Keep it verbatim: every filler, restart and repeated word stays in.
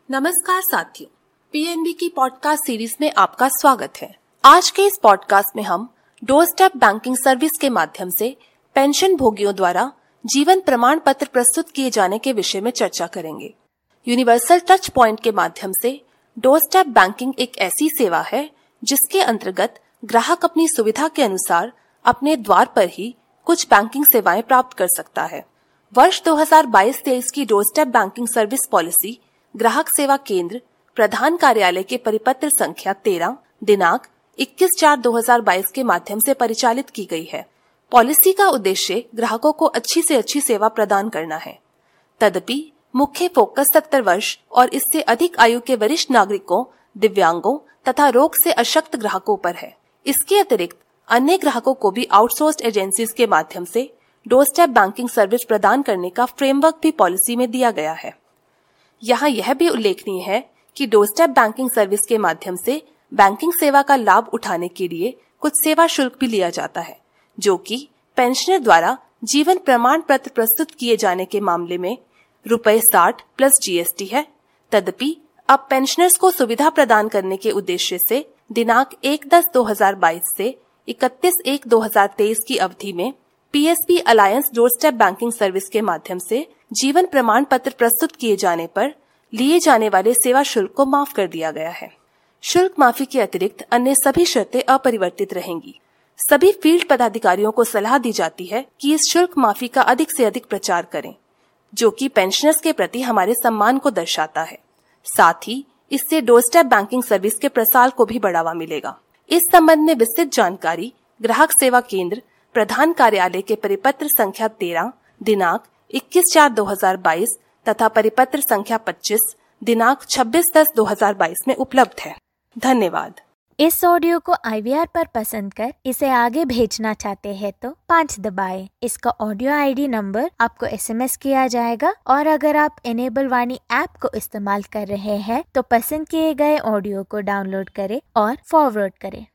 नमस्कार साथियों, पीएनबी की पॉडकास्ट सीरीज में आपका स्वागत है। आज के इस पॉडकास्ट में हम डोर स्टेप बैंकिंग सर्विस के माध्यम से पेंशन भोगियों द्वारा जीवन प्रमाण पत्र प्रस्तुत किए जाने के विषय में चर्चा करेंगे। यूनिवर्सल टच पॉइंट के माध्यम से डोर स्टेप बैंकिंग एक ऐसी सेवा है जिसके अंतर्गत ग्राहक अपनी सुविधा के अनुसार अपने द्वार पर ही कुछ बैंकिंग सेवाएं प्राप्त कर सकता है। वर्ष दो हज़ार बाईस तेईस की door step banking service policy ग्राहक सेवा केंद्र प्रधान कार्यालय के परिपत्र संख्या तेरह दिनांक इक्कीस चार दो हज़ार बाईस के माध्यम से परिचालित की गई है। पॉलिसी का उद्देश्य ग्राहकों को अच्छी से अच्छी सेवा प्रदान करना है। तदपि मुख्य फोकस सत्तर वर्ष और इससे अधिक आयु के वरिष्ठ नागरिकों, दिव्यांगों तथा रोग से अशक्त ग्राहकों पर है। इसके अतिरिक्त अन्य ग्राहकों को भी आउटसोर्स्ड एजेंसीज के माध्यम से डोर स्टेप बैंकिंग सर्विस प्रदान करने का फ्रेमवर्क भी पॉलिसी में दिया गया है। यहाँ यह भी उल्लेखनीय है कि डोर स्टेप बैंकिंग सर्विस के माध्यम से बैंकिंग सेवा का लाभ उठाने के लिए कुछ सेवा शुल्क भी लिया जाता है, जो कि पेंशनर द्वारा जीवन प्रमाण पत्र प्रस्तुत किए जाने के मामले में रुपए साठ प्लस जीएसटी है। तदपि अब पेंशनर्स को सुविधा प्रदान करने के उद्देश्य से दिनांक एक दस दो हज़ार बाईस से इकतीस एक दो हज़ार तेईस की अवधि में PSB alliance door step banking service के माध्यम से जीवन प्रमाण पत्र प्रस्तुत किए जाने पर लिए जाने वाले सेवा शुल्क को माफ कर दिया गया है। शुल्क माफी के अतिरिक्त अन्य सभी शर्तें अपरिवर्तित रहेंगी। सभी फील्ड पदाधिकारियों को सलाह दी जाती है कि इस शुल्क माफी का अधिक से अधिक प्रचार करें, जो कि पेंशनर्स के प्रति हमारे सम्मान को दर्शाता है। साथ ही इससे डोर स्टेप बैंकिंग सर्विस के प्रसार को भी बढ़ावा मिलेगा। इस संबंध में विस्तृत जानकारी ग्राहक सेवा केंद्र प्रधान कार्यालय के परिपत्र संख्या तेरह दिनांक इक्कीस चार दो हज़ार बाईस तथा परिपत्र संख्या पच्चीस दिनांक छब्बीस दस दो हज़ार बाईस में उपलब्ध है। धन्यवाद। इस ऑडियो को आईवीआर पर पसंद कर इसे आगे भेजना चाहते हैं तो पाँच दबाएं। इसका ऑडियो आईडी नंबर आपको एसएमएस किया जाएगा और अगर आप एनेबल वाणी ऐप को इस्तेमाल कर रहे हैं तो पसंद किए गए ऑडियो को डाउनलोड करें और फॉरवर्ड करें।